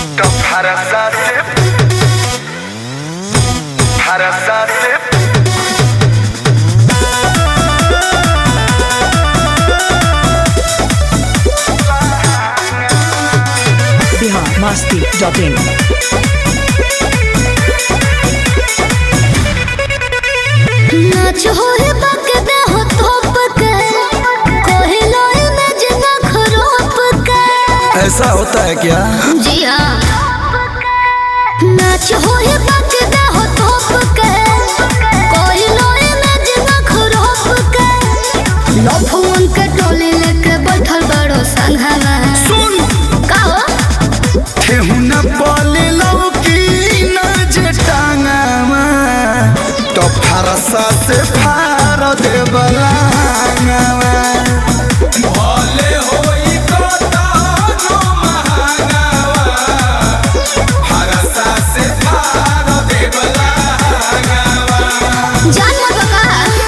biharmasti.in नाच होए बकदे हो तोप के कोहिलो में जना खरोप के। ऐसा होता है क्या? जी हाँ। नाच होए बकदे हो तोप के कोहिलो में जना खरोप के। लफुन के टोली लेके बैठल बड़ो संघवा। सुन का हो? ठेहुना बोले लौकी न जे टांगावा तो फरसा से फार दे बलांगावा भले होई कोता नो महागावा फरसा से फार दे बलांगावा। जान मत का।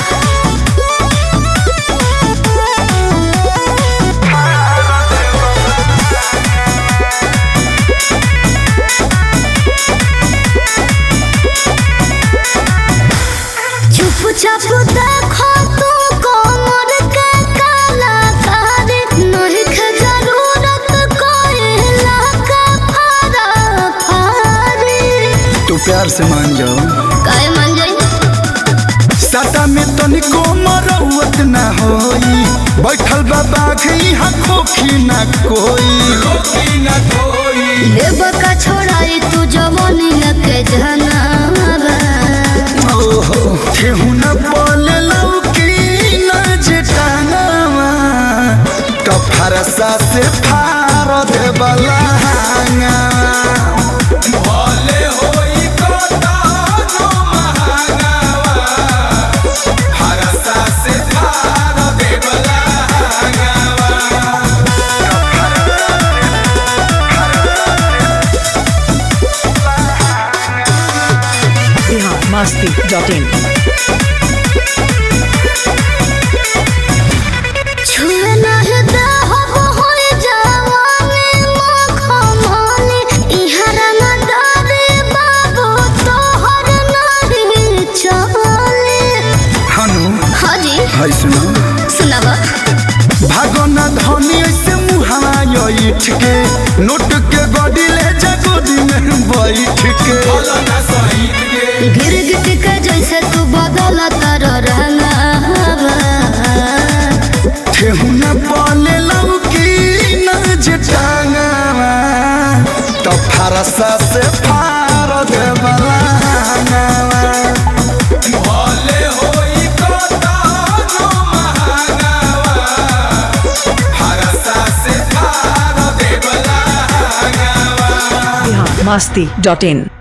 चुपचाप देखो तू कोमर के कलाकार नहीं के जरूरत कोयला का फारी। तू प्यार से मान जाओ काय मान जाई? सटा में तनिको मरौत ना होई बैठल बाबा यहाँ खोखी ना कोई लेब का छोड़ाई तू जवानिया के जनाबा। ओहो ठेहुना बोले लौकी न जे टांगावा तो फरसा से फार दे बलांगावा भले होई कोता नो महागावा फरसा से फार दे बलांगावा। biharmasti.in छुए नहीं दे हो होई जवानी मखमली इहरा न डरे बाबू तोहर नहीं चले। हनु हाँ जी हाय सुनो सुनावा। भागना धनी ऐसे मुहावा इठ के नोट के गडी ले जा गोदी में बैठ के गिर गिट के जैसे तू बदला तर रहना। ठेहुना बोले लौकी न जे टांगावा तो फरसा से फार दे बलांगावा भले होई कोता नो महागावा फरसा से फार दे बलांगावा। biharmasti.in